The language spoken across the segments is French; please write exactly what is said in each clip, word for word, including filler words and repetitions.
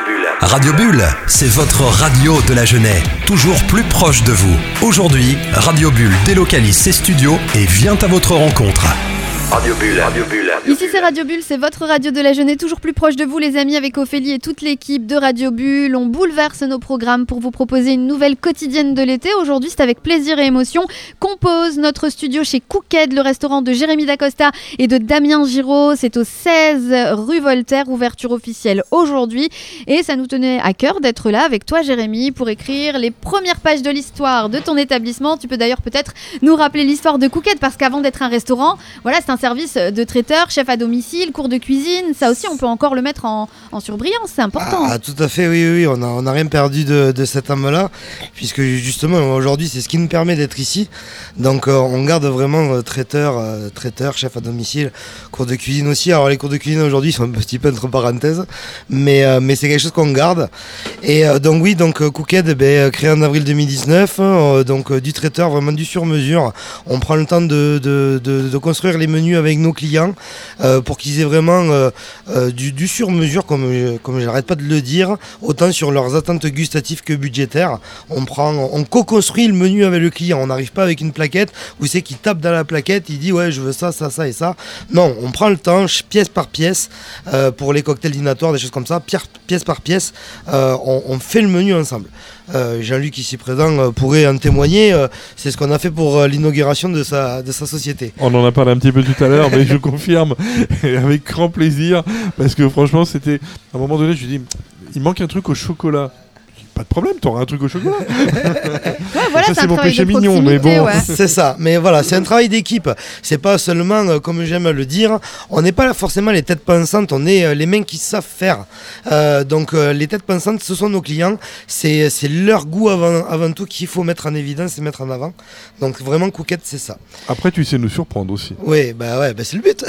Bulle. Radio Bulle, c'est votre radio de la Genève, toujours plus proche de vous. Aujourd'hui, Radio Bulle délocalise ses studios et vient à votre rencontre. Radio Bulle, Radio Bulle. Ici c'est Radio Bulle, c'est votre radio de la Genève, toujours plus proche de vous les amis, avec Ophélie et toute l'équipe de Radio Bulle. On bouleverse nos programmes pour vous proposer une nouvelle quotidienne de l'été. Aujourd'hui c'est avec plaisir et émotion qu'on pose notre studio chez Cooked, le restaurant de Jérémy Dacosta et de Damien Giraud. C'est au seize rue Voltaire, ouverture officielle aujourd'hui. Et ça nous tenait à cœur d'être là avec toi Jérémy pour écrire les premières pages de l'histoire de ton établissement. Tu peux d'ailleurs peut-être nous rappeler l'histoire de Cooked, parce qu'avant d'être un restaurant, voilà, c'est un service de traiteur, chef à domicile, cours de cuisine. Ça aussi, on peut encore le mettre en, en surbrillance, c'est important. Ah, tout à fait, oui, oui, on n'a on a rien perdu de, de cette âme-là, puisque justement, aujourd'hui, c'est ce qui nous permet d'être ici. Donc, euh, on garde vraiment euh, traiteur, euh, traiteur, chef à domicile, cours de cuisine aussi. Alors, les cours de cuisine aujourd'hui sont un petit peu entre parenthèses, mais, euh, mais c'est quelque chose qu'on garde. Et euh, donc, oui, donc euh, Cooked, ben, créé en avril deux mille dix-neuf, euh, donc euh, du traiteur, vraiment du sur-mesure. On prend le temps de, de, de, de construire les menus avec nos clients euh, pour qu'ils aient vraiment euh, euh, du, du sur-mesure, comme, comme j'arrête pas de le dire, autant sur leurs attentes gustatives que budgétaires. On prend, on co-construit le menu avec le client. On n'arrive pas avec une plaquette où c'est qu'il tape dans la plaquette, il dit ouais je veux ça, ça, ça et ça. Non, on prend le temps, pièce par pièce, euh, pour les cocktails dînatoires, des choses comme ça, pièce par pièce, euh, on, on fait le menu ensemble. Euh, Jean-Luc ici présent euh, pourrait en témoigner, euh, c'est ce qu'on a fait pour euh, l'inauguration de sa, de sa société. On en a parlé un petit peu tout à l'heure, mais je confirme, et avec grand plaisir, parce que franchement c'était, à un moment donné je lui dis, il manque un truc au chocolat. Pas de problème, t'auras un truc au chocolat. Ouais, voilà, ça, c'est, c'est mon péché mignon, mais bon. Ouais. C'est ça, mais voilà, c'est un travail d'équipe. C'est pas seulement, euh, comme j'aime le dire, on n'est pas là forcément les têtes pensantes, on est euh, les mains qui savent faire. Euh, donc euh, les têtes pensantes, ce sont nos clients. C'est, c'est leur goût avant, avant tout qu'il faut mettre en évidence et mettre en avant. Donc vraiment, Cooked, c'est ça. Après, tu sais nous surprendre aussi. Oui, bah ouais, bah c'est le but.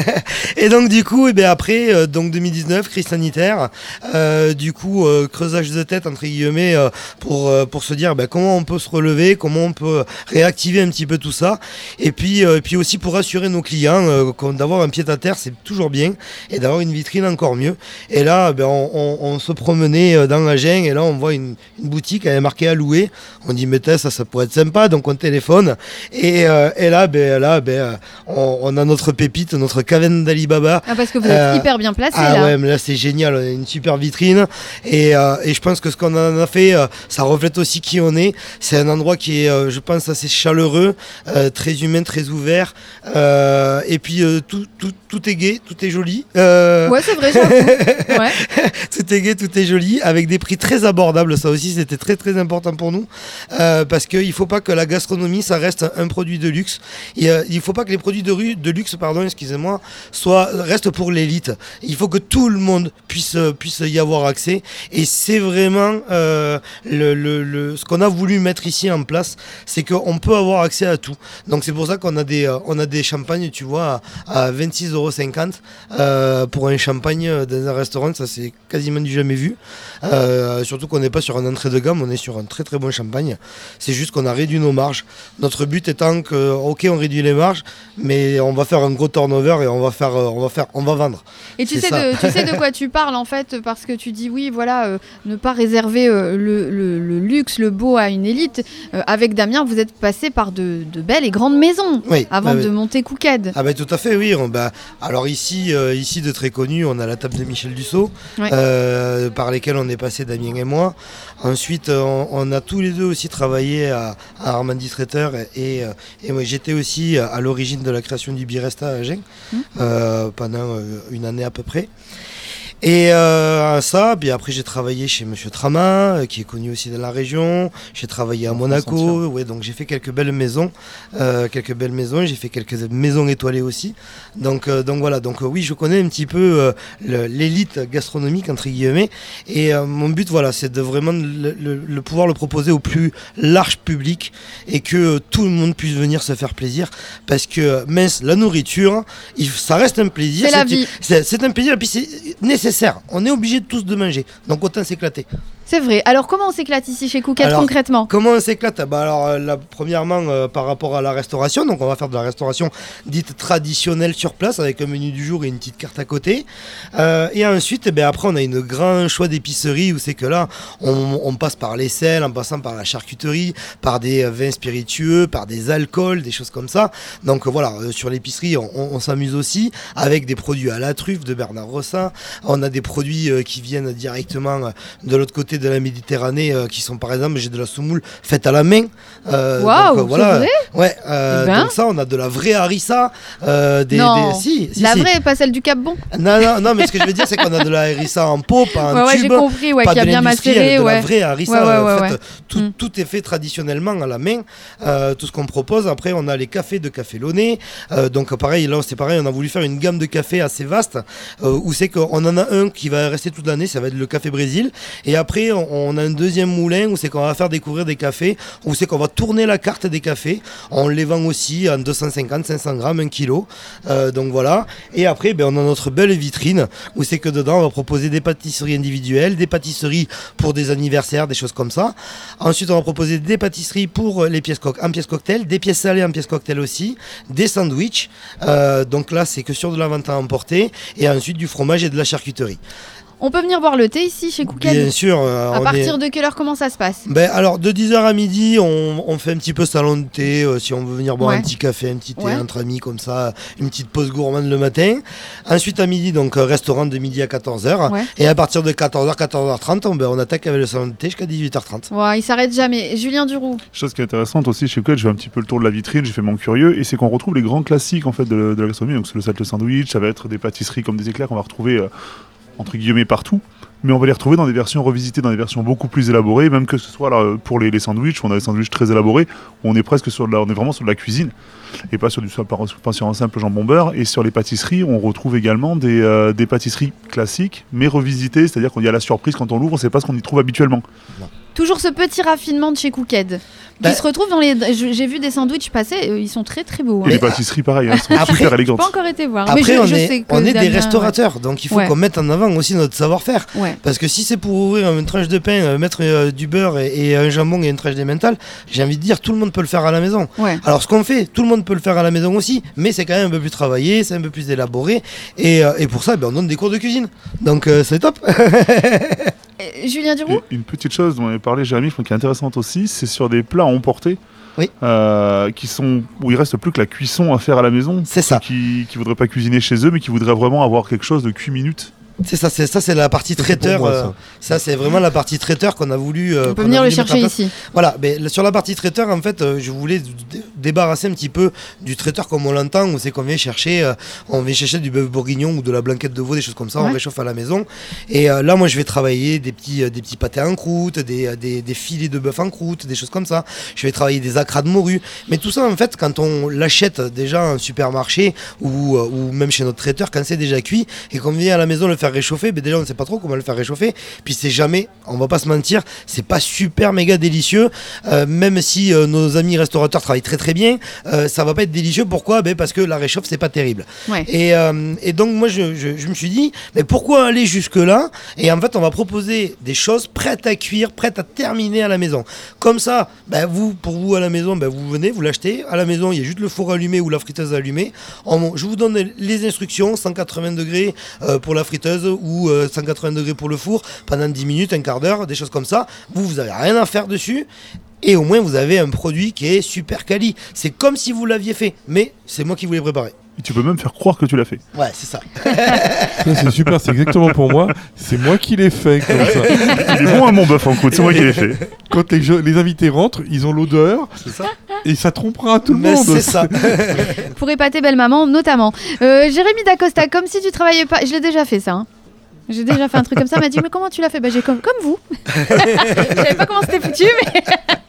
Et donc du coup, et ben après, euh, donc deux mille dix-neuf, crise sanitaire, euh, du coup, euh, creusage de tête entre guillemets pour, pour se dire ben, comment on peut se relever, comment on peut réactiver un petit peu tout ça, et puis, euh, et puis aussi pour rassurer nos clients euh, d'avoir un pied à terre c'est toujours bien, et d'avoir une vitrine encore mieux. Et là ben, on, on, on se promenait dans Agen, et là on voit une, une boutique, elle est marquée à louer, on dit mais ça, ça pourrait être sympa, donc on téléphone, et, euh, et là, ben, là ben, on, on a notre pépite, notre caverne d'Alibaba. Ah, parce que vous êtes euh, hyper bien placé ah là. Ouais, mais là c'est génial, on a une super vitrine, et, euh, et je pense que ce qu'on a on a fait, euh, ça reflète aussi qui on est. C'est un endroit qui est, euh, je pense, assez chaleureux, euh, très humain, très ouvert. Euh, et puis euh, tout, tout, tout est gai, tout est joli. Euh... Ouais, c'est vrai, j'avoue. Ouais. Tout est gai, tout est joli, avec des prix très abordables. Ça aussi, c'était très très important pour nous, euh, parce qu'il ne faut pas que la gastronomie, ça reste un produit de luxe. Et, euh, il ne faut pas que les produits de, rue, de luxe, pardon, excusez-moi, soient restent pour l'élite. Il faut que tout le monde puisse puisse y avoir accès. Et c'est vraiment Euh, le, le, le, ce qu'on a voulu mettre ici en place, c'est qu'on peut avoir accès à tout. Donc c'est pour ça qu'on a des, euh, on a des champagnes, tu vois, à, à vingt-six euros cinquante euh, pour un champagne dans un restaurant, ça c'est quasiment du jamais vu. Euh, surtout qu'on n'est pas sur un entrée de gamme, on est sur un très très bon champagne. C'est juste qu'on a réduit nos marges. Notre but étant que, ok, on réduit les marges, mais on va faire un gros turnover et on va faire, on va faire, on va vendre. Et tu sais, de, tu sais de quoi tu parles en fait, parce que tu dis oui, voilà, euh, ne pas réserver euh, le, le, le luxe, le beau à une élite. Euh, avec Damien, vous êtes passé par de, de belles et grandes maisons, oui, avant bah, de oui. monter Cooked. Ah ben bah, tout à fait, oui. On, bah, alors ici, euh, ici de très connu, on a la table de Michel Dussault, ouais. euh, par lesquelles on est passé Damien et moi. Ensuite, on, on a tous les deux aussi travaillé à, à Armandie Traiteur, et, et moi j'étais aussi à l'origine de la création du Biresta à Agen, mmh. euh, pendant une année à peu près. Et euh, ça, puis après j'ai travaillé chez Monsieur Trama, euh, qui est connu aussi dans la région. J'ai travaillé à Monaco, ouais, donc j'ai fait quelques belles maisons, euh, quelques belles maisons. J'ai fait quelques maisons étoilées aussi. Donc, euh, donc voilà, donc euh, oui, je connais un petit peu euh, le, l'élite gastronomique entre guillemets. Et euh, mon but, voilà, c'est de vraiment le, le, le pouvoir le proposer au plus large public et que euh, tout le monde puisse venir se faire plaisir. Parce que mince, la nourriture, il, ça reste un plaisir. C'est, c'est la vie. C'est, c'est un plaisir et puis c'est nécessaire. nécessaire. On est obligé de tous de manger. Donc autant s'éclater. C'est vrai. Alors comment on s'éclate ici chez Cookette Alors, concrètement? Comment on s'éclate? Bah alors, euh, là, premièrement, euh, par rapport à la restauration, donc on va faire de la restauration dite traditionnelle sur place avec un menu du jour et une petite carte à côté. Euh, et ensuite, eh ben, après, on a une grand choix d'épicerie où c'est que là, on, on passe par les sels, en passant par la charcuterie, par des euh, vins spiritueux, par des alcools, des choses comme ça. Donc euh, voilà, euh, sur l'épicerie, on, on, on s'amuse aussi avec des produits à la truffe de Bernard Rossin. On a des produits euh, qui viennent directement euh, de l'autre côté de la Méditerranée euh, qui sont par exemple, j'ai de la semoule faite à la main. Euh, Waouh, donc, euh, voilà. c'est vrai? Ouais, euh, Eh ben. donc ça, on a de la vraie harissa. Euh, des, Non, des... Si, si, la si. vraie, pas celle du Cap Bon. Non, non, non, mais ce que je veux dire, c'est qu'on a de la harissa en pot, pas en Ouais, ouais, j'ai tube. compris, ouais, pas qui a de bien l'industriel, macéré, de ouais. la vraie harissa. Ouais, ouais, ouais, en fait, ouais. tout, Mm. tout est fait traditionnellement à la main. Euh, tout ce qu'on propose. Après, on a les cafés de Café Launay. Euh, donc pareil, là, c'est pareil, on a voulu faire une gamme de cafés assez vaste, euh, où c'est qu'on en a un qui va rester toute l'année, ça va être le Café Brésil. Et après, on, on a un deuxième moulin où c'est qu'on va faire découvrir des cafés, où c'est qu'on va tourner la carte des cafés. On les vend aussi en deux cent cinquante, cinq cents grammes, un kilo. Euh, donc voilà. Et après, ben, on a notre belle vitrine, où c'est que dedans, on va proposer des pâtisseries individuelles, des pâtisseries pour des anniversaires, des choses comme ça. Ensuite, on va proposer des pâtisseries pour les pièces co- en pièces cocktail, des pièces salées en pièces cocktail aussi, des sandwichs. Euh, donc là, c'est que sur de la vente à emporter. Et ensuite, du fromage et de la charcuterie. On peut venir boire le thé ici chez Cookette? Bien sûr. euh, À on partir est... de quelle heure, comment ça se passe? Ben, alors, de dix heures à midi, on, on fait un petit peu salon de thé. euh, si on veut venir boire Ouais. un petit café, un petit thé Ouais. entre amis, comme ça, une petite pause gourmande le matin. Ensuite, à midi, donc, euh, restaurant de midi à quatorze heures. Ouais. Et à partir de quatorze heures, quatorze heures trente, on, ben, on attaque avec le salon de thé jusqu'à dix-huit heures trente. Ouais, il s'arrête jamais. Julien Duroux. Chose qui est intéressante aussi chez Cookette, je fais un petit peu le tour de la vitrine, j'ai fait mon curieux, et c'est qu'on retrouve les grands classiques en fait de, de la gastronomie. Donc c'est le salté sandwich, ça va être des pâtisseries comme des éclairs qu'on va retrouver euh, entre guillemets partout. Mais on va les retrouver dans des versions revisitées, dans des versions beaucoup plus élaborées, même que ce soit là, pour les, les sandwichs, on a des sandwichs très élaborés, où on est presque sur de la, on est vraiment sur de la cuisine, et pas sur du pas sur un simple jambon beurre. Et sur les pâtisseries, on retrouve également des, euh, des pâtisseries classiques, mais revisitées, c'est-à-dire qu'il y a la surprise quand on l'ouvre, on ne sait pas ce qu'on y trouve habituellement. Toujours ce petit raffinement de chez Cookette Bah- qui se retrouve dans les. je- J'ai vu des sandwichs passer, euh, ils sont très très beaux. Et hein. les pâtisseries, pareil, hein, sont Après, super J'ai élégantes. pas encore été voir. Après, mais je, on, je est, sais que on est des Damien, restaurateurs, donc il faut Ouais. qu'on mette en avant aussi notre savoir-faire. Ouais. Ouais. Parce que si c'est pour ouvrir une tranche de pain, euh, mettre euh, du beurre et, et un jambon et une tranche d'emmental, j'ai envie de dire tout le monde peut le faire à la maison. Ouais. Alors ce qu'on fait, tout le monde peut le faire à la maison aussi, mais c'est quand même un peu plus travaillé, c'est un peu plus élaboré. Et, euh, et pour ça, ben, on donne des cours de cuisine. Donc euh, c'est top. Euh, Julien Duroux. Et une petite chose dont on avait parlé, Jérémy, je trouve qui est intéressante aussi, c'est sur des plats à emporter. Oui. Euh, qui sont, où il reste plus que la cuisson à faire à la maison. C'est ça. Qui ne voudraient pas cuisiner chez eux, mais qui voudraient vraiment avoir quelque chose de cuit minutes. C'est ça, c'est ça, c'est la partie traiteur. moi, euh, ça. ça, c'est vraiment la partie traiteur qu'on a voulu. euh, On peut qu'on a venir le voulu mettre en chercher place. ici. Voilà, mais sur la partie traiteur, en fait, euh, je voulais d- d- débarrasser un petit peu du traiteur comme on l'entend, où c'est qu'on vient chercher, euh, on vient chercher du bœuf bourguignon ou de la blanquette de veau, des choses comme ça, Ouais. on réchauffe à la maison. Et euh, là, moi, je vais travailler des petits, euh, des petits pâtés en croûte, des, euh, des, des filets de bœuf en croûte, des choses comme ça. Je vais travailler des acras de morue. Mais tout ça, en fait, quand on l'achète déjà en supermarché ou, euh, ou même chez notre traiteur, quand c'est déjà cuit et qu'on vient à la maison le faire réchauffer, ben déjà, on ne sait pas trop comment le faire réchauffer. Puis c'est jamais, on va pas se mentir, c'est pas super méga délicieux. Euh, même si euh, nos amis restaurateurs travaillent très très bien, euh, ça va pas être délicieux. Pourquoi? Ben parce que la réchauffe, c'est pas terrible. Ouais. Et, euh, et donc moi je, je, je me suis dit, mais pourquoi aller jusque là? Et en fait on va proposer des choses prêtes à cuire, prêtes à terminer à la maison. Comme ça, ben, vous, pour vous à la maison, ben, vous venez, vous l'achetez. À la maison, il y a juste le four allumé ou la friteuse allumée. On- je vous donne les instructions, cent quatre-vingts degrés euh, pour la friteuse ou euh, cent quatre-vingts degrés pour le four, pendant dix minutes, un quart d'heure, des choses comme ça. Vous, vous avez rien à faire dessus. Et au moins, vous avez un produit qui est super quali. C'est comme si vous l'aviez fait, mais c'est moi qui vous l'ai préparé. Et tu peux même faire croire que tu l'as fait. Ouais, c'est ça. Ça, c'est super, c'est exactement pour moi. C'est moi qui l'ai fait comme ça. Il est bon à mon bœuf en croûte, c'est moi qui l'ai fait. Quand les, jeux- les invités rentrent, ils ont l'odeur C'est ça. et ça trompera tout le Mais monde. c'est ça. Pour épater belle maman, notamment. Euh, Jérémy Dacosta, comme si tu travaillais pas. Je l'ai déjà fait ça. hein. J'ai déjà fait un truc comme ça. Elle m'a dit mais comment tu l'as fait? Bah j'ai comme comme vous. Je savais pas comment c'était foutu, mais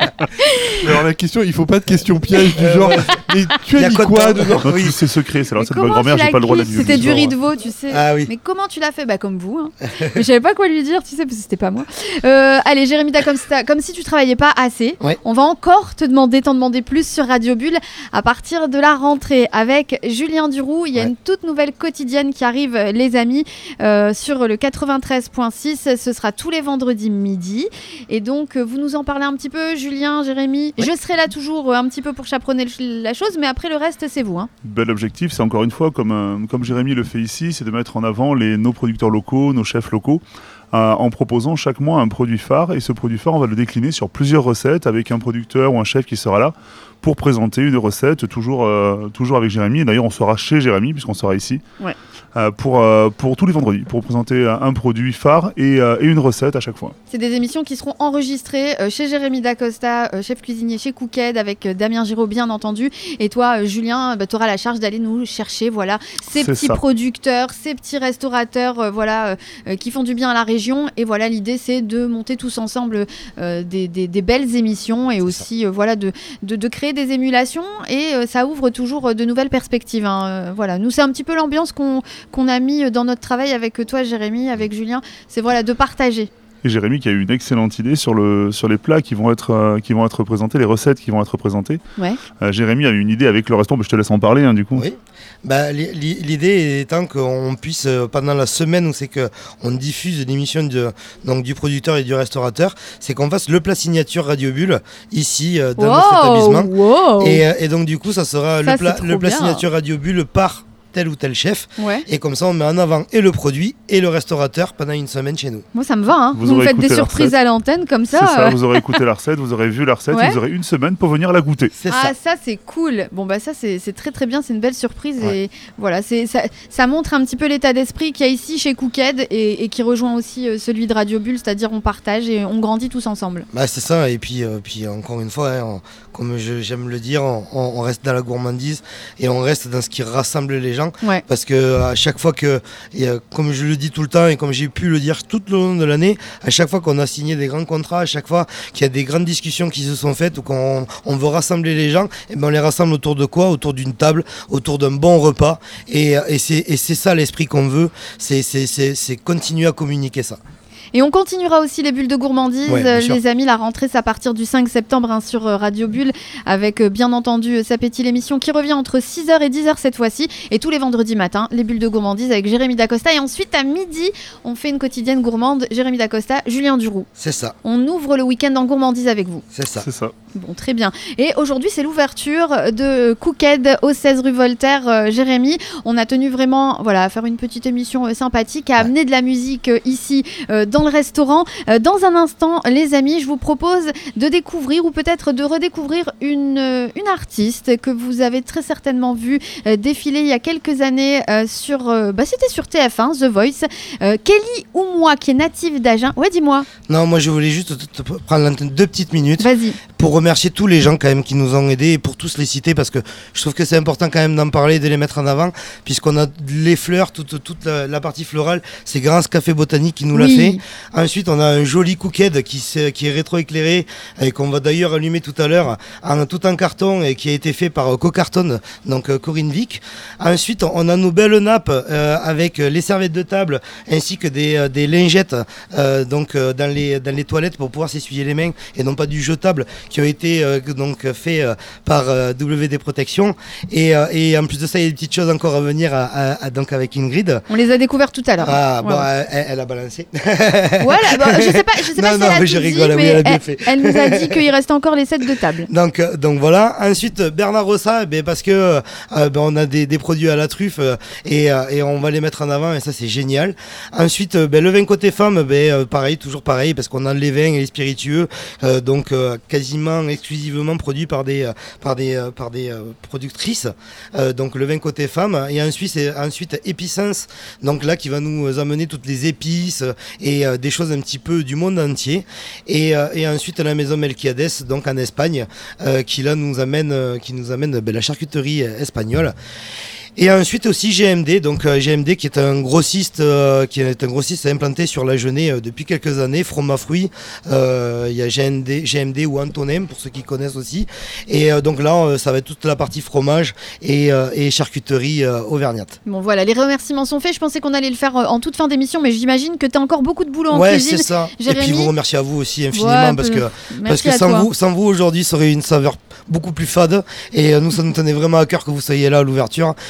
Mais alors la question, il faut pas de question piège du genre. Mais tu Y as a dit quoi quoi dedans dedans Non, Oui. tu- c'est secret, c'est la Mais recette de ma comment grand-mère, tu j'ai l'as pas le droit de la cuit? divulguer. C'était du riz de veau, tu sais. Ah oui. Mais comment tu l'as fait? Bah comme vous. Hein. Mais je savais pas quoi lui dire, tu sais, parce que c'était pas moi. Euh, allez, Jérémy, t'as comme, si t'as- comme si tu travaillais pas assez. Ouais. On va encore te demander, t'en demander plus sur Radio Bulle à partir de la rentrée avec Julien Duroux. Il y a Ouais. une toute nouvelle quotidienne qui arrive, euh, les amis, euh, sur le quatre-vingt-treize virgule six. Ce sera tous les vendredis midi. Et donc, vous nous en parlez un petit peu, Julien, Jérémy. Oui. Je serai là toujours un petit peu pour chaperonner la chose, mais après le reste, c'est vous. Hein. Bel objectif, c'est encore une fois, comme, euh, comme Jérémy le fait ici, c'est de mettre en avant les, nos producteurs locaux, nos chefs locaux, euh, en proposant chaque mois un produit phare. Et ce produit phare, on va le décliner sur plusieurs recettes avec un producteur ou un chef qui sera là pour présenter une recette, toujours, euh, toujours avec Jérémy. Et d'ailleurs, on sera chez Jérémy, puisqu'on sera ici. Ouais. Euh, pour, euh, pour tous les vendredis, pour présenter un produit phare et, euh, et une recette à chaque fois. C'est des émissions qui seront enregistrées euh, chez Jérémy Dacosta, euh, chef cuisinier chez Cooked, avec euh, Damien Giraud bien entendu. Et toi, euh, Julien, bah, tu auras la charge d'aller nous chercher voilà, ces C'est petits ça. producteurs, ces petits restaurateurs euh, voilà, euh, qui font du bien à la région. Et voilà, l'idée, c'est de monter tous ensemble euh, des, des, des belles émissions et c'est aussi euh, voilà, de, de, de créer des émulations. Et euh, ça ouvre toujours de nouvelles perspectives. Hein. Euh, voilà. Nous, c'est un petit peu l'ambiance qu'on qu'on a mis dans notre travail avec toi, Jérémy, avec Julien, c'est voilà, de partager. Et Jérémy qui a eu une excellente idée sur, le, sur les plats qui vont, être, euh, qui vont être présentés, les recettes qui vont être présentées. Ouais. Euh, Jérémy a eu une idée avec le restaurant, je te laisse en parler hein, du coup. Oui, bah, l'idée étant qu'on puisse, pendant la semaine où c'est qu'on diffuse l'émission de, donc, du producteur et du restaurateur, c'est qu'on fasse le plat signature Radio Bulle, ici, euh, dans wow, notre établissement. Wow. Et, et donc du coup, ça sera ça, le plat, le plat signature Radio Bulle par tel ou tel chef, ouais. Et comme ça on met en avant et le produit et le restaurateur pendant une semaine chez nous. Moi ça me va, hein. vous, vous me faites des surprises à l'antenne comme ça. C'est ça, euh... vous aurez écouté la recette, vous aurez vu la recette, ouais. Vous aurez une semaine pour venir la goûter. C'est ah ça, ça c'est cool. Bon bah ça c'est, c'est très très bien, c'est une belle surprise ouais. Et voilà, c'est, ça, ça montre un petit peu l'état d'esprit qu'il y a ici chez Cooked et, et qui rejoint aussi euh, celui de Radio Bulle, c'est-à-dire on partage et on grandit tous ensemble. Bah c'est ça, et puis, euh, puis encore une fois, hein, on, comme je, j'aime le dire, on, on reste dans la gourmandise et on reste dans ce qui rassemble les gens, ouais. Parce que à chaque fois que, et comme je le dis tout le temps et comme j'ai pu le dire tout le long de l'année, à chaque fois qu'on a signé des grands contrats, à chaque fois qu'il y a des grandes discussions qui se sont faites ou qu'on on veut rassembler les gens, et ben on les rassemble autour de quoi ? Autour d'une table, autour d'un bon repas. Et, et, c'est, et c'est ça l'esprit qu'on veut, c'est, c'est, c'est, c'est continuer à communiquer ça. Et on continuera aussi les bulles de gourmandise, ouais, euh, les amis, la rentrée c'est à partir du cinq septembre hein, sur euh, Radio Bulle avec euh, bien entendu euh, S'appétit l'émission qui revient entre six heures et dix heures cette fois-ci et tous les vendredis matins, les bulles de gourmandise avec Jérémy Dacosta et ensuite à midi on fait une quotidienne gourmande, Jérémy Dacosta, Julien Duroux. C'est ça. On ouvre le week-end en gourmandise avec vous. C'est ça. C'est ça. Bon, très bien. Et aujourd'hui c'est l'ouverture de Cooked au seize rue Voltaire, euh, Jérémy. On a tenu vraiment voilà, à faire une petite émission euh, sympathique, à ouais. amener de la musique euh, ici euh, dans le restaurant. Dans un instant, les amis, je vous propose de découvrir ou peut-être de redécouvrir une, une artiste que vous avez très certainement vue euh, défiler il y a quelques années euh, sur, euh, bah, c'était sur T F un, The Voice. Euh, Kelly Oumoua, qui est native d'Agen. Ouais, dis-moi. Non, moi je voulais juste te, te prendre l'antenne deux petites minutes. Vas-y. Pour remercier tous les gens quand même qui nous ont aidés et pour tous les citer parce que je trouve que c'est important quand même d'en parler, de les mettre en avant puisqu'on a les fleurs, toute, toute la, la partie florale, c'est Grâce Café Botanique qui nous oui. l'a fait. Ensuite, on a un joli Cooked qui, qui est rétroéclairé et qu'on va d'ailleurs allumer tout à l'heure, en, tout en carton et qui a été fait par Cocarton, donc Corinne Vic. Ensuite, on a nos belles nappes euh, avec les serviettes de table ainsi que des, des lingettes euh, donc, euh, dans, les, dans les toilettes pour pouvoir s'essuyer les mains et non pas du jetable qui ont été euh, donc, faits euh, par euh, W D Protection. Et, euh, et en plus de ça, il y a des petites choses encore à venir à, à, à, donc avec Ingrid. On les a découvertes tout à l'heure. Ah, bon, ouais. elle, elle a balancé. Voilà, bon, je sais pas, je sais non, pas non, si elle a je tout rigole, dit, oui, mais elle a bien elle, fait. Elle nous a dit qu'il reste encore les sets de table. Donc, donc voilà. Ensuite, Bernard Rossa, ben, parce que euh, ben, on a des, des produits à la truffe euh, et, euh, et on va les mettre en avant et ça c'est génial. Ensuite, ben, le vin côté femme, ben, euh, pareil, toujours pareil, parce qu'on a les vins et les spiritueux, euh, donc euh, quasiment exclusivement produits par des, euh, par des, euh, par des euh, productrices. Euh, donc le vin côté femme. Et ensuite, c'est, ensuite Épicence, donc là qui va nous amener toutes les épices et euh, des choses un petit peu du monde entier. Et, euh, et ensuite la maison Melquiades, donc en Espagne, euh, qui là nous amène, euh, qui nous amène ben, la charcuterie espagnole. Et ensuite aussi G M D, donc euh, G M D qui est un grossiste euh, qui est un grossiste implanté sur la Genée euh, depuis quelques années, From à fruits. Euh, il y a G M D, G M D ou Antonem pour ceux qui connaissent aussi. Et euh, donc là, euh, ça va être toute la partie fromage et, euh, et charcuterie euh, auvergnate. Bon voilà, les remerciements sont faits. Je pensais qu'on allait le faire euh, en toute fin d'émission, mais j'imagine que tu as encore beaucoup de boulot en ouais, cuisine. Ouais, c'est ça. Jérémy. Et puis vous remercier à vous aussi infiniment ouais, parce que parce que sans toi. vous, sans vous aujourd'hui, ça aurait une saveur beaucoup plus fade. Et euh, nous, ça nous tenait vraiment à cœur que vous soyez là à l'ouverture.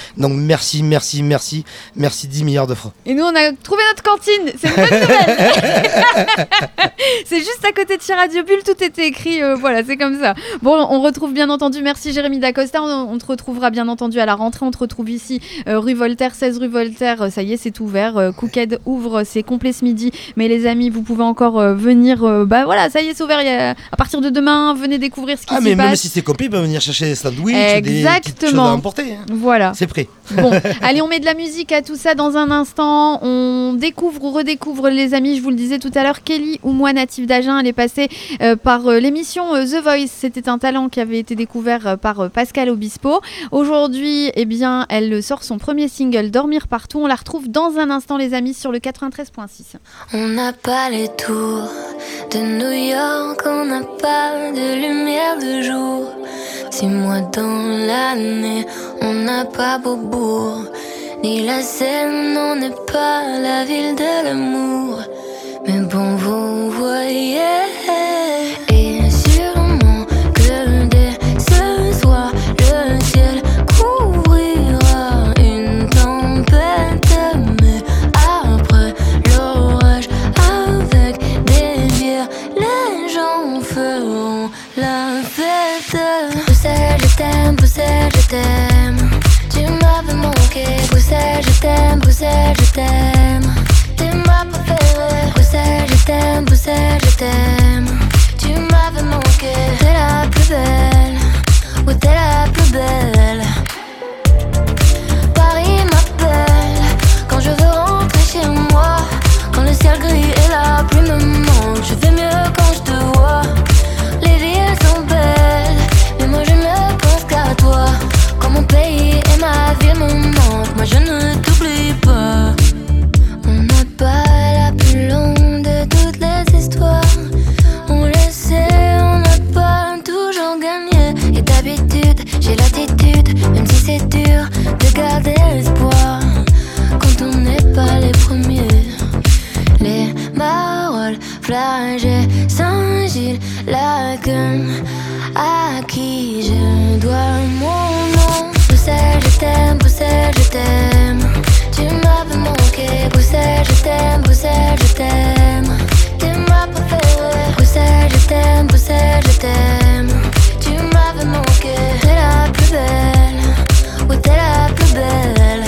Donc merci, merci, merci, merci dix milliards de fois. Et nous, on a trouvé notre cantine. C'est une bonne nouvelle. C'est juste à côté de chez Radio Bulle, tout était écrit. Euh, voilà, c'est comme ça. Bon, on retrouve bien entendu, merci Jérémy Dacosta. On, on te retrouvera bien entendu à la rentrée. On te retrouve ici, euh, rue Voltaire, seize rue Voltaire. Euh, ça y est, c'est ouvert. Euh, Cooked ouvre, c'est complet ce midi. Mais les amis, vous pouvez encore euh, venir. Euh, bah voilà, ça y est, c'est ouvert. Y a, à partir de demain, venez découvrir ce qui ah, s'y mais passe. Même si c'est complet, ils peuvent venir chercher des sandwichs, Exactement. des petites choses à emporter. Hein. Voilà. C'est prêt. Bon, allez, on met de la musique à tout ça dans un instant. On découvre ou redécouvre, les amis, je vous le disais tout à l'heure, Kelly ou moi, native d'Agen. Elle est passée euh, par euh, l'émission euh, The Voice. C'était un talent qui avait été découvert euh, par euh, Pascal Obispo. Aujourd'hui, eh bien, elle sort son premier single, Dormir partout. On la retrouve dans un instant, les amis, sur le quatre-vingt-treize virgule six. On n'a pas les tours de New York, on n'a pas de lumière de jour. Six mois dans l'année, on n'a pas Beaubourg, ni la Seine, on n'est pas la ville de l'amour. Mais bon, vous voyez, et sûrement que dès ce soir, le ciel couvrira une tempête. Mais après l'orage, avec des bières, les gens feront la fête. Bruxelles, je t'aime, Bruxelles, je t'aime. Tu m'avais manqué, Bruxelles, je t'aime, Bruxelles, je t'aime. T'es ma préférée, Bruxelles, je t'aime, Bruxelles, je t'aime. Tu m'avais manqué, t'es la plus belle, oui t'es la plus belle. Paris m'appelle, quand je veux rentrer chez moi. Quand le ciel gris et la pluie me manquent, je vais mieux quand je te vois. Les villes sont belles, mais moi je ne pense qu'à toi. Quand mon pays et ma ville me manquent, moi je ne t'oublie pas. On n'a pas la plus longue de toutes les histoires. On le sait, on n'a pas toujours gagné. Et d'habitude, j'ai l'attitude, même si c'est dur, de garder l'espoir. Quand on n'est pas les premiers. Les Marolles, Flagey, Saint-Gilles, Laken, à qui je dois mon nom. Bruxelles, je t'aime, Bruxelles, je t'aime. Tu m'avais manqué, Bruxelles, je t'aime, Bruxelles, je t'aime. T'es ma préférée, Bruxelles, je t'aime, Bruxelles, je t'aime. Tu m'avais manqué, t'es la plus belle, oui t'es la plus belle.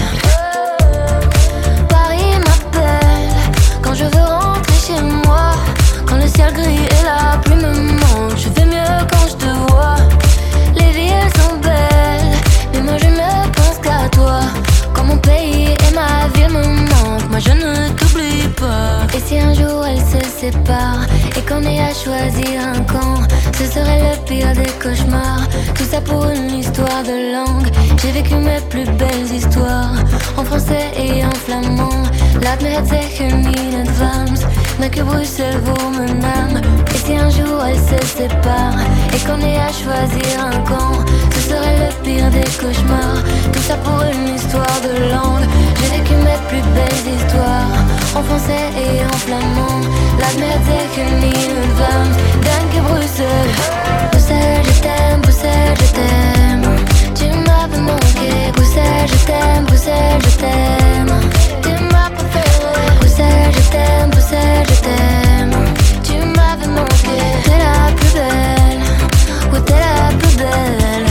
Paris m'appelle, quand je veux rentrer chez moi. Quand le ciel gris et la pluie me manquent, je vais mieux quand je te vois. Les villes sont belles, mais moi je ne pense qu'à toi. Quand mon pays et ma ville me manquent, moi je ne t'oublie pas. Et si un jour elles se séparent et qu'on ait à choisir un camp, ce serait le pire des cauchemars. Tout ça pour une histoire de langue. J'ai vécu mes plus belles histoires en français et en flamand. Laat me het zeggen in advance, mais que Bruxelles vaut mon âme. Et si un jour elles se séparent et qu'on ait à choisir un camp, ce serait le pire des cauchemars. Tout ça pour une histoire de langue. J'ai vécu mes plus belles histoires en français et en flamand. Laat me het zeggen in advance, dank je Bruxelles. Bruxelles, je t'aime, Bruxelles, je t'aime. Tu m'avais manqué, Bruxelles, je t'aime, Bruxelles, je t'aime. T'es ma préférée, Bruxelles, je t'aime, Bruxelles, je t'aime. Tu m'avais manqué, t'es la plus belle, oui t'es la plus belle.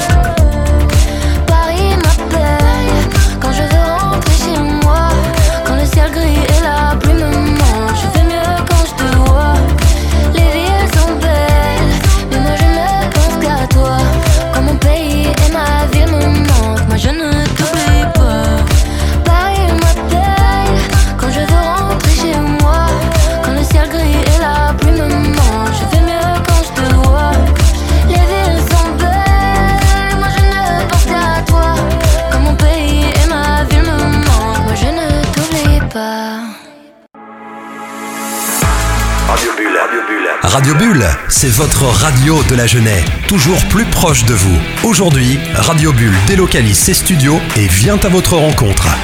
Paris m'appelle, quand je veux rentrer chez moi. Quand le ciel gris et la pluie me manquent, je fais mieux quand je te vois. Les villes sont belles, mais moi je ne pense qu'à toi. Quand mon pays et ma ville me manquent, moi je ne t'oublie pas. Paris m'appelle, quand je veux rentrer chez moi. Quand le ciel gris et la pluie me manquent, je fais mieux quand je te vois. Les villes sont belles, moi je ne pense qu'à toi. Quand mon pays et ma ville me manquent, moi je ne t'oublie pas. Radio Bulle, Radio Bulle. Radio Bulle, c'est votre radio de la Genève, toujours plus proche de vous. Aujourd'hui, Radio Bulle délocalise ses studios et vient à votre rencontre.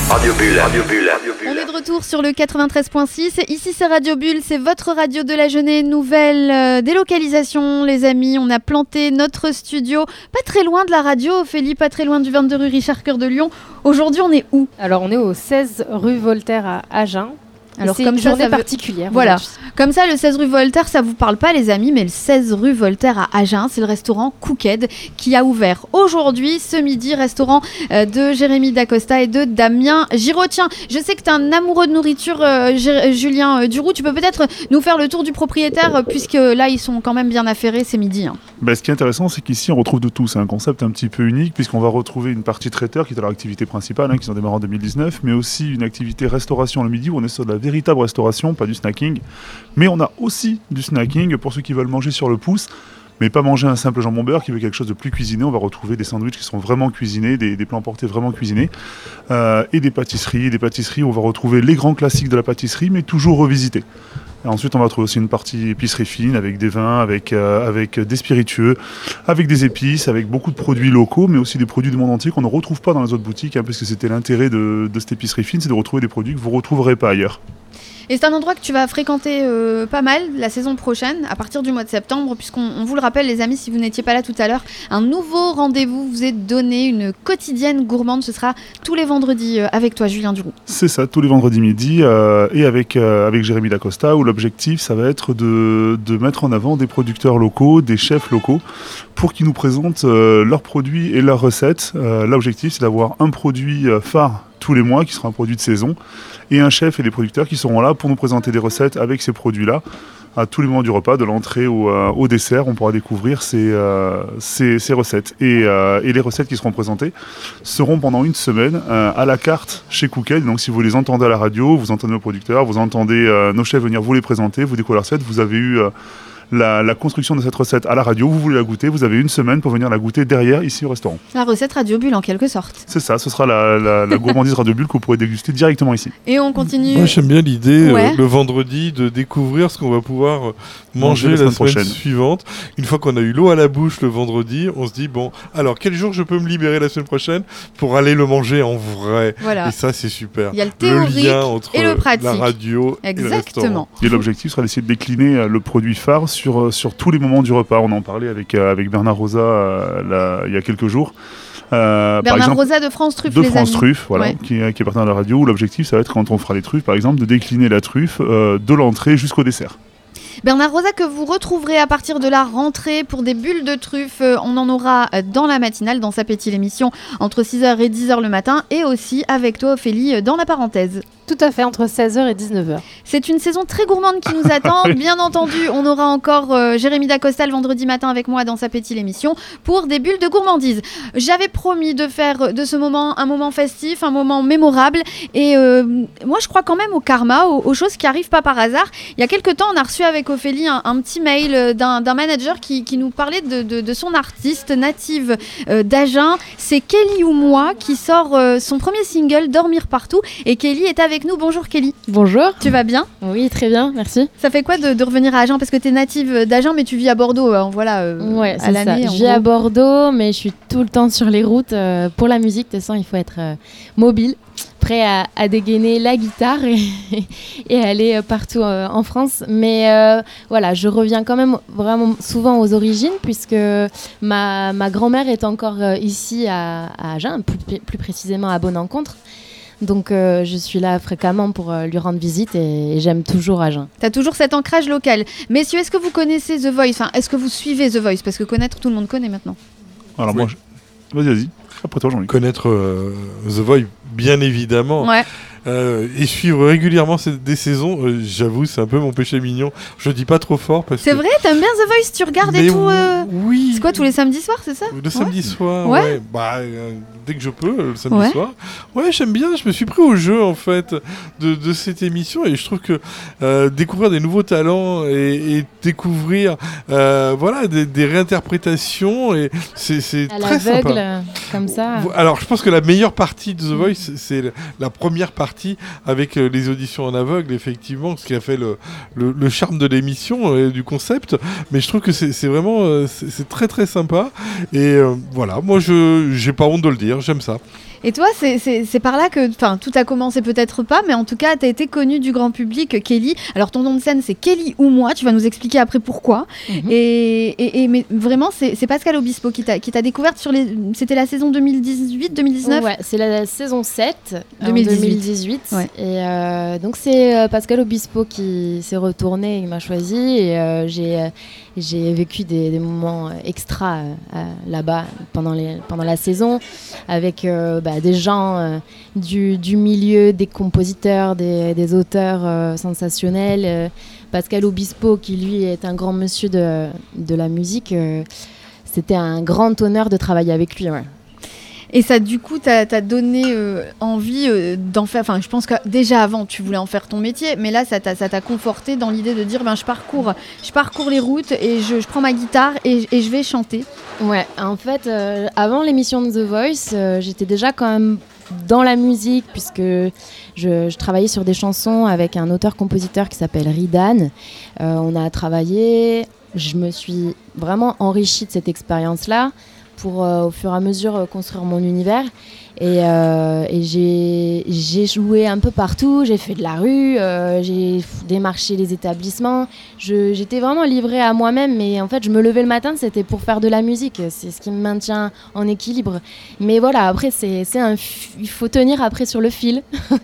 Radio Bulle, Radio Bulle, Radio On Bulle. est de retour sur le quatre-vingt-treize point six. Ici, c'est Radio Bulle, c'est votre radio de la Genée. Nouvelle euh, délocalisation, les amis. On a planté notre studio pas très loin de la radio, Ophélie, pas très loin du vingt-deux rue Richard Cœur de Lyon. Aujourd'hui, on est où ? Alors, on est au seize rue Voltaire à Agen. Alors, c'est comme une ça, journée ça veut- particulière. Voilà. aujourd'hui. Comme ça, le seize rue Voltaire, ça vous parle pas, les amis, mais le seize rue Voltaire à Agen, c'est le restaurant Cooked qui a ouvert aujourd'hui, ce midi, restaurant euh, de Jérémy Dacosta et de Damien Giraud. Tiens, je sais que tu es un amoureux de nourriture, euh, Gé- Julien euh, Duroux. Tu peux peut-être nous faire le tour du propriétaire, euh, puisque là, ils sont quand même bien affairés, c'est midi. Hein. Bah, ce qui est intéressant, c'est qu'ici, on retrouve de tout. C'est un concept un petit peu unique, puisqu'on va retrouver une partie traiteur qui est leur activité principale, hein, qui ont démarré en deux mille dix-neuf, mais aussi une activité restauration le midi, où on est sur de la véritable restauration, pas du snacking. Mais on a aussi du snacking pour ceux qui veulent manger sur le pouce, mais pas manger un simple jambon beurre, qui veut quelque chose de plus cuisiné. On va retrouver des sandwichs qui sont vraiment cuisinés, des, des plats emportés vraiment cuisinés, euh, et des pâtisseries. Des pâtisseries, on va retrouver les grands classiques de la pâtisserie, mais toujours revisités. Et ensuite, on va trouver aussi une partie épicerie fine, avec des vins, avec, euh, avec des spiritueux, avec des épices, avec beaucoup de produits locaux, mais aussi des produits du monde entier qu'on ne retrouve pas dans les autres boutiques, hein, parce que c'était l'intérêt de, de cette épicerie fine, c'est de retrouver des produits que vous ne retrouverez pas ailleurs. Et c'est un endroit que tu vas fréquenter euh, pas mal la saison prochaine, à partir du mois de septembre, puisqu'on on vous le rappelle, les amis, si vous n'étiez pas là tout à l'heure, un nouveau rendez-vous vous est donné, une quotidienne gourmande. Ce sera tous les vendredis euh, avec toi, Julien Duroux. C'est ça, tous les vendredis midi, euh, et avec, euh, avec Jérémy Dacosta, où l'objectif, ça va être de, de mettre en avant des producteurs locaux, des chefs locaux, pour qu'ils nous présentent euh, leurs produits et leurs recettes. Euh, l'objectif, c'est d'avoir un produit euh, phare tous les mois, qui sera un produit de saison, et un chef et des producteurs qui seront là pour nous présenter des recettes avec ces produits-là. À tous les moments du repas, de l'entrée au, euh, au dessert, on pourra découvrir ces, euh, ces, ces recettes. Et, euh, et les recettes qui seront présentées seront pendant une semaine euh, à la carte chez Cooked. Donc si vous les entendez à la radio, vous entendez nos producteurs, vous entendez euh, nos chefs venir vous les présenter, vous découvrez leurs recettes, vous avez eu... Euh, La, la construction de cette recette à la radio, vous voulez la goûter, vous avez une semaine pour venir la goûter derrière, ici au restaurant. La recette Radio Bulle, en quelque sorte. C'est ça, ce sera la, la, la gourmandise Radio Bulle que vous pourrez déguster directement ici. Et on continue. Moi, j'aime bien l'idée, Ouais. euh, le vendredi, de découvrir ce qu'on va pouvoir euh, manger, Manger la la semaine semaine prochaine. suivante. Une fois qu'on a eu l'eau à la bouche le vendredi, on se dit, bon, alors quel jour je peux me libérer la semaine prochaine pour aller le manger en vrai. Voilà. Et ça, c'est super. Il y a le théorique lien entre et le pratique. la radio et le restaurant. Exactement. Et l'objectif sera d'essayer de décliner euh, le produit phare sur, euh, sur tous les moments du repas. On en parlait avec, euh, avec Bernard Rosa euh, là, il y a quelques jours. Euh, par Bernard exemple, Rosa de France Truffe, de les France amis. Truffe, voilà, Ouais. qui, est- qui est partenaire de la radio, où l'objectif, ça va être, quand on fera les truffes, par exemple, de décliner la truffe euh, de l'entrée jusqu'au dessert. Bernard Rosa que vous retrouverez à partir de la rentrée pour des bulles de truffes. Euh, On en aura euh, dans la matinale, dans S'appétit l'émission, entre six heures et dix heures le matin, et aussi avec toi, Ophélie, euh, dans la parenthèse. Tout à fait, entre seize heures et dix-neuf heures. C'est une saison très gourmande qui nous attend. Bien entendu, on aura encore euh, Jérémy Dacosta le vendredi matin avec moi dans S'appétit l'émission pour des bulles de gourmandise. J'avais promis de faire de ce moment un moment festif, un moment mémorable. Et euh, moi, je crois quand même au karma, aux, aux choses qui arrivent pas par hasard. Il y a quelques temps, on a reçu avec Ophélie un, un petit mail d'un, d'un manager qui, qui nous parlait de, de, de son artiste native euh, d'Agen. C'est Kelly ou moi qui sort euh, son premier single, Dormir partout. Et Kelly est avec nous. Bonjour Kelly. Bonjour. Tu vas bien ? Oui, très bien, merci. Ça fait quoi de, de revenir à Agen ? Parce que tu es native d'Agen, mais tu vis à Bordeaux, euh, voilà, euh, Ouais, à c'est ça. l'année. Je en vis à gros. Bordeaux, mais je suis tout le temps sur les routes. euh, pour la musique, de toute façon, il faut être euh, mobile, prêt à, à dégainer la guitare et, et aller euh, partout euh, en France. Mais euh, voilà, je reviens quand même vraiment souvent aux origines, puisque ma, ma grand-mère est encore euh, ici à, à Agen, plus, plus précisément à Bonne-Encontre. Donc euh, je suis là fréquemment pour euh, lui rendre visite et, et j'aime toujours Agen. Tu as toujours cet ancrage local. Messieurs, est-ce que vous connaissez The Voice ? Enfin, est-ce que vous suivez The Voice ? Parce que connaître, tout le monde connaît maintenant. Alors Oui. moi, je... vas-y, vas-y. Après toi, Jean-Luc. Connaître euh, The Voice, bien évidemment. Ouais. Euh, et suivre régulièrement ces- des saisons, euh, j'avoue, c'est un peu mon péché mignon. Je dis pas trop fort parce C'est que... vrai, t'aimes bien The Voice ? Tu regardes et Mais tout euh, oui. C'est quoi, tous les samedis soirs, c'est ça ? Le samedi soir, Ouais. ouais. Bah, euh, dès que je peux, euh, le samedi Ouais. soir. Ouais, j'aime bien. Je me suis pris au jeu, en fait, de, de cette émission. Et je trouve que euh, découvrir des nouveaux talents et, et découvrir euh, voilà, des, des réinterprétations, et c'est, c'est À très l'aveugle, sympa. euh, comme ça. Alors, je pense que la meilleure partie de The Voice, c'est la- la première partie avec euh, les auditions en aveugle, effectivement, ce qui a fait le, le, le charme de l'émission et du concept. Mais je trouve que c'est, c'est vraiment euh, c'est, c'est très très sympa. Et euh, voilà, moi, je j'ai pas honte de le dire, j'aime ça. Et toi, c'est, c'est, c'est par là que tout a commencé, peut-être pas, mais en tout cas, tu as été connue du grand public, Kelly. Alors, ton nom de scène, c'est Kelly ou moi. Tu vas nous expliquer après pourquoi. Mm-hmm. Et, et, et mais vraiment, c'est, c'est Pascal Obispo qui t'a, qui t'a découverte sur les... C'était la saison deux mille dix-huit deux mille dix-neuf Ouais, c'est la saison sept, deux mille dix-huit. deux mille dix-huit. Ouais. Et euh, donc, c'est euh, Pascal Obispo qui s'est retourné, il m'a choisi. Et euh, j'ai, euh, j'ai vécu des, des moments extra euh, là-bas pendant, les, pendant la saison avec euh, bah, des gens euh, du, du milieu, des compositeurs, des, des auteurs euh, sensationnels. Euh, Pascal Obispo, qui lui est un grand monsieur de, de la musique, euh, c'était un grand honneur de travailler avec lui. Ouais. Et ça, du coup, t'as, t'as donné euh, envie euh, d'en faire... Enfin, je pense que déjà avant, tu voulais en faire ton métier, mais là, ça t'a, ça t'a conforté dans l'idée de dire, ben, je parcours, je parcours les routes et je, je prends ma guitare et, et je vais chanter. Ouais, en fait, euh, avant l'émission de The Voice, euh, j'étais déjà quand même dans la musique, puisque je, je travaillais sur des chansons avec un auteur-compositeur qui s'appelle Ridan. Euh, on a travaillé, je me suis vraiment enrichie de cette expérience-là, pour euh, au fur et à mesure euh, construire mon univers et, euh, et j'ai, j'ai joué un peu partout, j'ai fait de la rue, euh, j'ai démarché les établissements, je, j'étais vraiment livrée à moi-même, mais en fait je me levais le matin, c'était pour faire de la musique, c'est ce qui me maintient en équilibre. Mais voilà, après c'est, c'est un f- il faut tenir après sur le fil.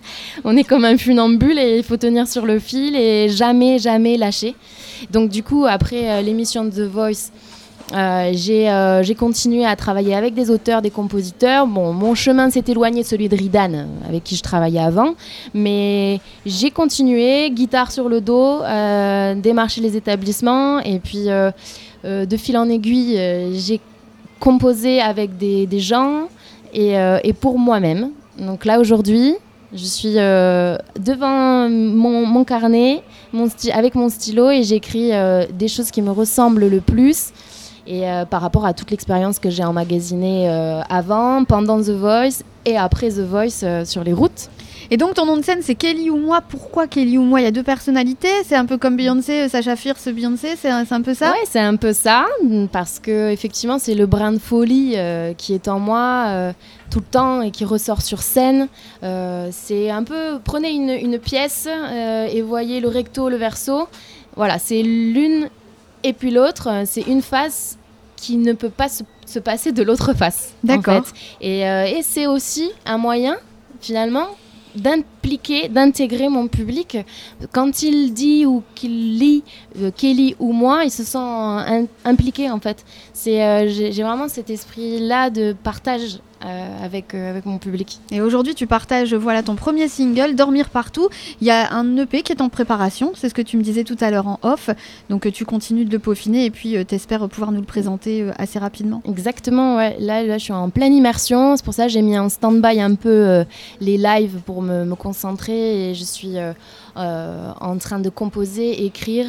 On est comme un funambule et il faut tenir sur le fil et jamais jamais lâcher. Donc du coup après euh, l'émission de The Voice, Euh, j'ai, euh, j'ai continué à travailler avec des auteurs, des compositeurs. Bon, mon chemin s'est éloigné de celui de Ridan, avec qui je travaillais avant, mais j'ai continué, guitare sur le dos, euh, démarcher les établissements, et puis euh, euh, de fil en aiguille, euh, j'ai composé avec des, des gens et, euh, et pour moi-même. Donc là, aujourd'hui, je suis euh, devant mon, mon carnet mon sti- avec mon stylo et j'écris euh, des choses qui me ressemblent le plus. Et euh, par rapport à toute l'expérience que j'ai emmagasinée euh, avant, pendant The Voice et après The Voice euh, sur les routes. Et donc ton nom de scène c'est Kelly ou moi. Pourquoi Kelly ou moi? Il y a deux personnalités, c'est un peu comme Beyoncé, Sacha Fierce, Beyoncé, c'est un, c'est un peu ça? Ouais, c'est un peu ça, parce que effectivement c'est le brin de folie euh, qui est en moi euh, tout le temps et qui ressort sur scène. Euh, c'est un peu, prenez une, une pièce euh, et voyez le recto, le verso. Voilà, c'est l'une et puis l'autre, c'est une face qui ne peut pas se, se passer de l'autre face. D'accord. En fait. Et, euh, et c'est aussi un moyen, finalement, d'impliquer, d'intégrer mon public. Quand il dit ou qu'il lit euh, Kelly ou moi, il se sent un, impliqué, en fait. C'est, euh, j'ai, j'ai vraiment cet esprit-là de partage euh, avec, euh, avec mon public. Et aujourd'hui, tu partages voilà, ton premier single, Dormir partout. Il y a un E P qui est en préparation, c'est ce que tu me disais tout à l'heure en off. Donc tu continues de le peaufiner et puis euh, t'espères pouvoir nous le présenter euh, assez rapidement. Exactement, ouais. Là, là, je suis en pleine immersion. C'est pour ça que j'ai mis en stand-by un peu euh, les lives pour me, me concentrer. Et je suis euh, euh, en train de composer, écrire.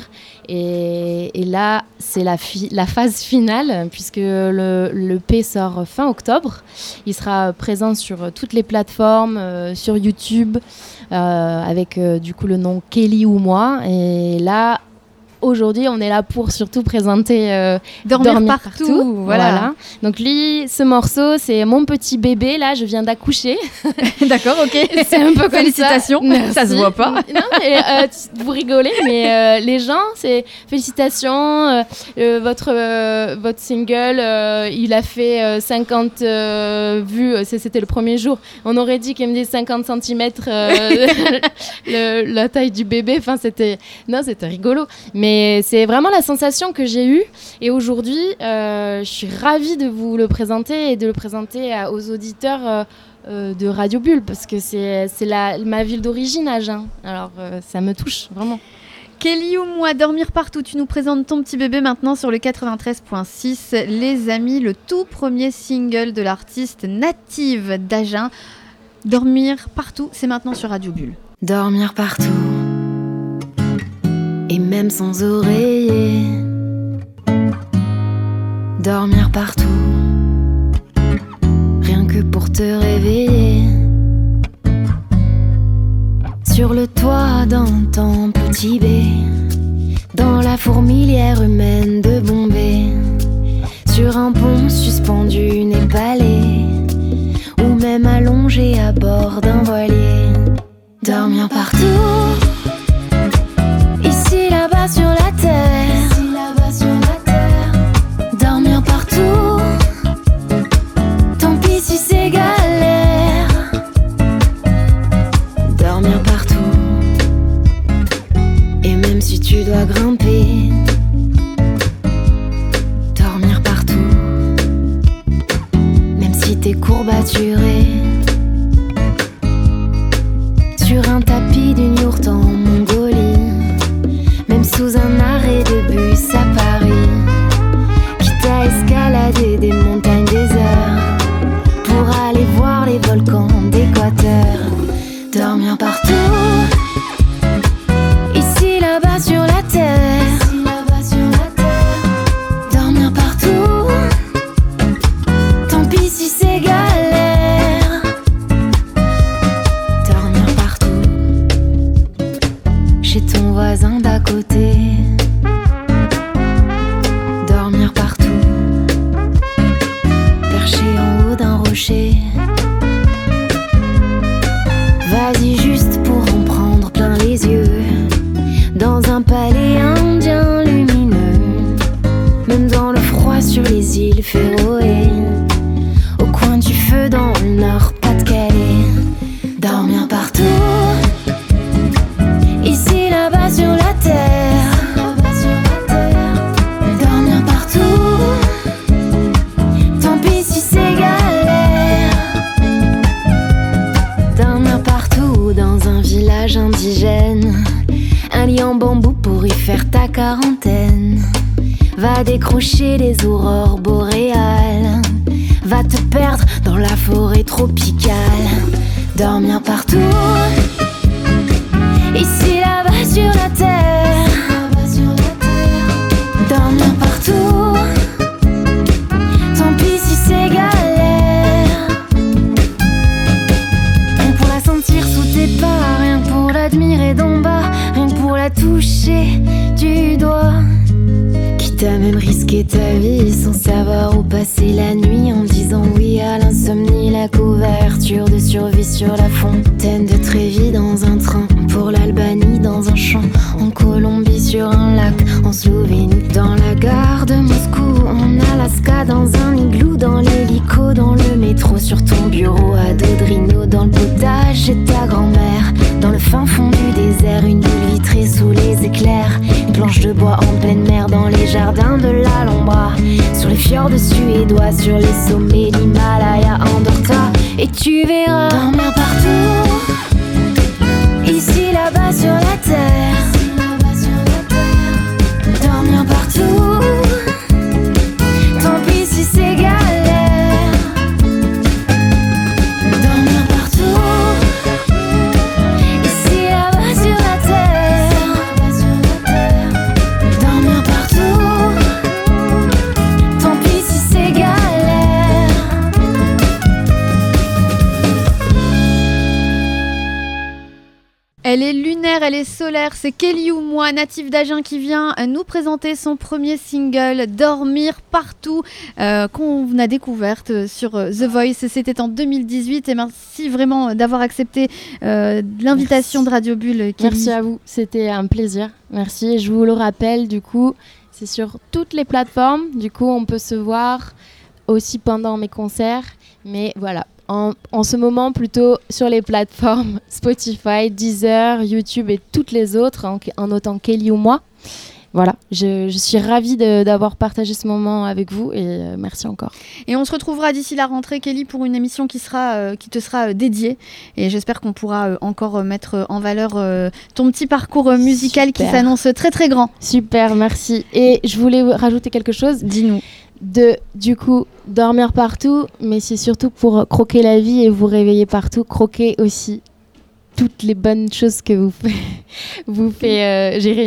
Et, et là, c'est la, fi- la phase finale, puisque le, le P sort fin octobre. Il sera présent sur toutes les plateformes, euh, sur YouTube, euh, avec euh, du coup le nom Kelly ou moi. Et là, aujourd'hui, on est là pour surtout présenter euh, Dormir, Dormir partout. partout. Voilà. Voilà. Donc lui, ce morceau, c'est mon petit bébé. Là, je viens d'accoucher. D'accord, ok. C'est un peu comme félicitations. ça. Merci. Ça se voit pas. Non, mais euh, vous rigolez, mais euh, les gens, c'est félicitations. Euh, euh, votre euh, votre single, euh, il a fait euh, cinquante euh, vues. C'est, c'était le premier jour. On aurait dit qu'il me dit cinquante centimètres euh, le, la taille du bébé. Enfin, c'était non, c'était rigolo. Mais Et c'est vraiment la sensation que j'ai eue. Et aujourd'hui, euh, je suis ravie de vous le présenter et de le présenter à, aux auditeurs euh, euh, de Radio Bulle, parce que c'est, c'est la, ma ville d'origine, Agen. Alors, euh, ça me touche, vraiment. Kelly ou moi, Dormir partout, tu nous présentes ton petit bébé maintenant sur le quatre-vingt-treize virgule six. Les amis, le tout premier single de l'artiste native d'Agen. Dormir partout, c'est maintenant sur Radio Bulle. Dormir partout. Et même sans oreiller, dormir partout, rien que pour te réveiller. Sur le toit d'un temple au Tibet, dans la fourmilière humaine de Bombay, sur un pont suspendu népalais, ou même allongé plonger à bord d'un voilier. Dormir partout, ici, là-bas sur la terre. Ici, là-bas sur la terre. Dormir partout, tant pis si c'est galère. Dormir partout, et même si tu dois grimper. Dormir partout, même si t'es courbaturé. Sur un tapis d'une yourte en Mongolie, même sous un arrêt de bus à Paris, quitte à escalader des montagnes désertes pour aller voir les volcans d'Équateur. Dormir partout, ici, là-bas sur la terre. Ici, là-bas sur la terre. Dormir partout, tant pis si c'est galère. Dormir partout, chez ton voisin d'à côté. Dormir partout, perché en haut d'un rocher. Vas-y juste pour en prendre plein les yeux, dans un palais indien lumineux, même dans le froid sur les îles Féroé, au coin du feu dans le nord Pas-de-Calais. Dormir partout, ici, là-bas sur la terre. Dormir partout, tant pis si c'est galère. Dormir partout dans un village indigène, un lit en bambou pour y faire ta quarantaine. Va décrocher les aurores boréales, va te perdre dans la forêt tropicale. Dormir partout, ici, là-bas sur la terre. Dormir partout, tant pis si c'est galère. Rien que pour la sentir sous tes pas, rien que pour l'admirer d'en bas, rien que pour la toucher du doigt. Quitte à même risquer ta vie sans savoir où passer la nuit, en disant oui à l'insomnie, la couverture de survie sur la fontaine de Trévis, dans un train pour l'Albanie, dans un champ en Colombie, sur un lac en Slovénie, dans la gare de Moscou, en Alaska, dans un igloo, dans l'hélico, dans le métro, sur ton bureau à Dodrino, dans le potage chez ta grand-mère, dans le fin fond du désert, une bulle vitrée sous les éclairs, une planche de bois en pleine mer, dans les jardins de l'Alhambra, sur les fjords suédois, sur les sommets d'Himalaya, Andorra, et tu verras dormir partout, ici, là-bas sur la terre. Dormir partout, tant pis si c'est galère. Dormir partout, ici, là-bas sur la terre. Dormir partout, tant pis si c'est galère. Elle est lunaire, elle est solaire, c'est Kelly ou moi, native d'Agen, qui vient nous présenter son premier single, Dormir partout, euh, qu'on a découverte sur The Voice. C'était en deux mille dix-huit et merci vraiment d'avoir accepté euh, l'invitation merci. de Radio Bulle, Kelly. Merci à vous, c'était un plaisir. Merci, et je vous le rappelle, du coup, c'est sur toutes les plateformes. Du coup, on peut se voir aussi pendant mes concerts, mais voilà. En, en ce moment, plutôt sur les plateformes Spotify, Deezer, YouTube et toutes les autres, en, en notant Kelly ou moi. Voilà, je, je suis ravie de, d'avoir partagé ce moment avec vous et euh, merci encore. Et on se retrouvera d'ici la rentrée, Kelly, pour une émission qui, sera, euh, qui te sera euh, dédiée. Et j'espère qu'on pourra euh, encore euh, mettre en valeur euh, ton petit parcours euh, musical Super. Qui s'annonce très très grand. Super, merci. Et je voulais rajouter quelque chose. Dis-nous. De, du coup, dormir partout, mais c'est surtout pour croquer la vie et vous réveiller partout. Croquer aussi toutes les bonnes choses que vous fait, vous fait euh, Jérémy.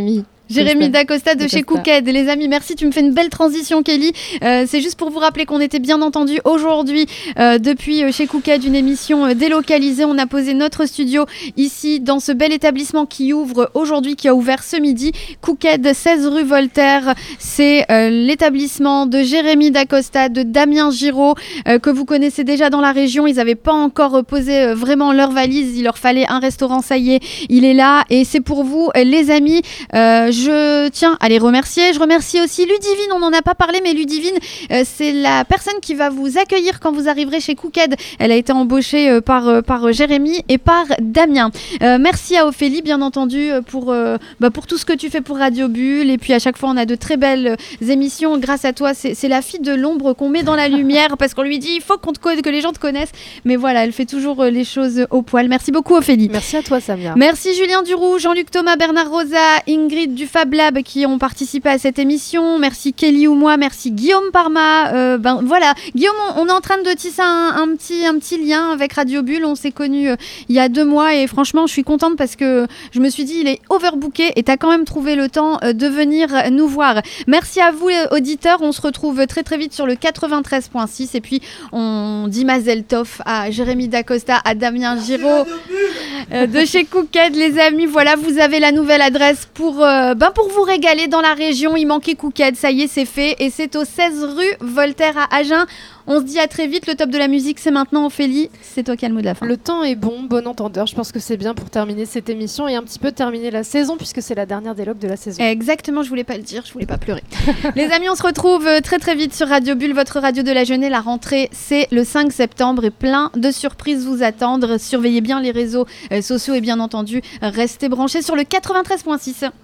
Jérémy Dacosta de chez Dacosta. Cooked. Les amis, merci, tu me fais une belle transition, Kelly. Euh, c'est juste pour vous rappeler qu'on était bien entendu aujourd'hui euh, depuis euh, chez Cooked, une émission euh, délocalisée. On a posé notre studio ici dans ce bel établissement qui ouvre aujourd'hui, qui a ouvert ce midi. Cooked, seize rue Voltaire. C'est euh, l'établissement de Jérémy Dacosta, de Damien Giraud, euh, que vous connaissez déjà dans la région. Ils n'avaient pas encore posé euh, vraiment leur valise. Il leur fallait un restaurant, ça y est, il est là. Et c'est pour vous, euh, les amis. Euh, Je tiens à les remercier. Je remercie aussi Ludivine, on n'en a pas parlé, mais Ludivine, euh, c'est la personne qui va vous accueillir quand vous arriverez chez Cooked. Elle a été embauchée euh, par, euh, par Jérémy et par Damien. Euh, merci à Ophélie, bien entendu, pour, euh, bah, pour tout ce que tu fais pour Radio Bulle. Et puis à chaque fois, on a de très belles euh, émissions. Grâce à toi, c'est, c'est la fille de l'ombre qu'on met dans la lumière parce qu'on lui dit il faut qu'on te co- que les gens te connaissent. Mais voilà, elle fait toujours euh, les choses au poil. Merci beaucoup, Ophélie. Merci à toi, Samia. Merci Julien Duroux, Jean-Luc Thomas, Bernard Rosa, Ingrid du Fab Lab qui ont participé à cette émission. Merci Kelly ou moi, merci Guillaume Parma. Euh, ben voilà, Guillaume, on, on est en train de tisser un, un petit un petit lien avec Radio Bulle. On s'est connus euh, il y a deux mois et franchement, je suis contente parce que je me suis dit il est overbooké et t'as quand même trouvé le temps euh, de venir nous voir. Merci à vous euh, auditeurs. On se retrouve très très vite sur le quatre-vingt-treize virgule six et puis on dit Mazel Tov à Jérémy Dacosta, à Damien Giraud euh, de chez Cooked, les amis. Voilà, vous avez la nouvelle adresse pour euh, ben pour vous régaler dans la région. Il manquait Cooked, ça y est, c'est fait et c'est au seize rue Voltaire à Agen. On se dit à très vite. Le top de la musique, c'est maintenant. Ophélie, c'est toi qui as le mot de la fin. Le temps est bon, bon entendeur. Je pense que c'est bien pour terminer cette émission et un petit peu terminer la saison puisque c'est la dernière des logs de la saison. Exactement, je voulais pas le dire, je voulais pas pleurer. Les amis, on se retrouve très très vite sur Radio Bulle, votre radio de la jeunesse. La rentrée, c'est le cinq septembre et plein de surprises vous attendent. Surveillez bien les réseaux euh, sociaux et bien entendu, restez branchés sur le quatre-vingt-treize virgule six.